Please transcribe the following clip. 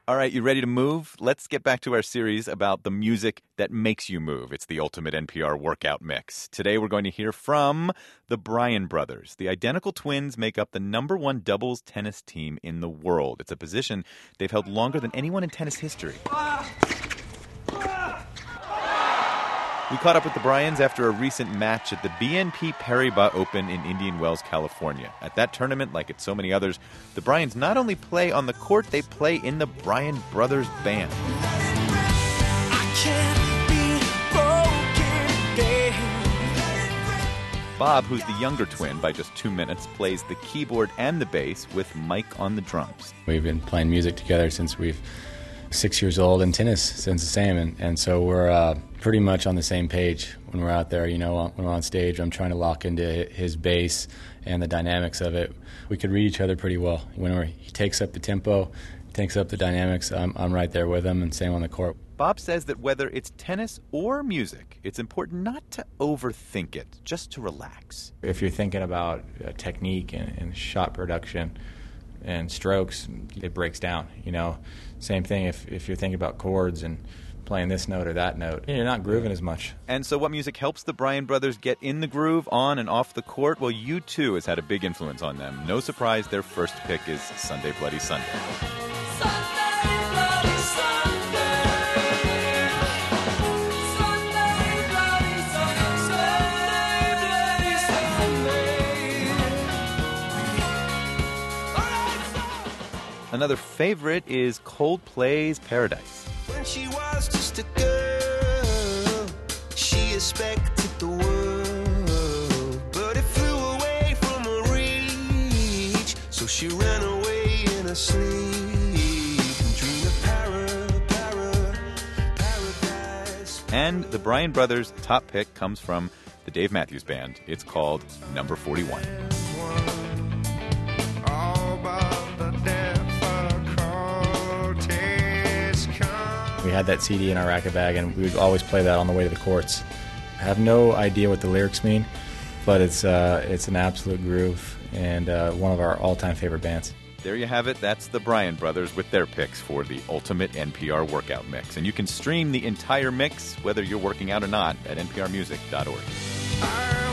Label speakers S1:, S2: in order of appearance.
S1: All right, you ready to move? Let's get back to our series about the music that makes you move. It's the ultimate NPR workout mix. Today we're going to hear from the Bryan brothers. The identical twins make up the #1 doubles tennis team in the world. It's a position they've held longer than anyone in tennis history. We caught up with the Bryans after a recent match at the BNP Paribas Open in Indian Wells, California. At that tournament, like at so many others, the Bryans not only play on the court, they play in the Bryan Brothers Band. Bob, who's the younger twin by just 2 minutes, plays the keyboard and the bass with Mike on the drums.
S2: We've been playing music together since we've 6 years old, and tennis since the same, and so we're pretty much on the same page when we're out there. You know, when we're on stage, I'm trying to lock into his bass and the dynamics of it. We could read each other pretty well. Whenever he takes up the tempo, takes up the dynamics, I'm right there with him, and same on the court.
S1: Bob says that whether it's tennis or music, it's important not to overthink it, just to relax.
S3: If you're thinking about technique and shot production and strokes, it breaks down, you know. Same thing if you're thinking about chords and playing this note or that note, you're not grooving as much.
S1: And so what music helps the Bryan brothers get in the groove on and off the court? Well, U2 has had a big influence on them. No surprise, their first pick is Sunday Bloody Sunday. Another favorite is Coldplay's Paradise.
S4: When she was just a girl, she expected the world, but it flew away from her reach, so she ran away in her sleep and dreamed of paradise.
S1: And the Bryan brothers' top pick comes from the Dave Matthews Band. It's called Number 41.
S3: We had that CD in our racket bag, and we would always play that on the way to the courts. I have no idea what the lyrics mean, but it's an absolute groove and one of our all-time favorite bands.
S1: There you have it. That's the Bryan brothers with their picks for the ultimate NPR workout mix. And you can stream the entire mix, whether you're working out or not, at nprmusic.org.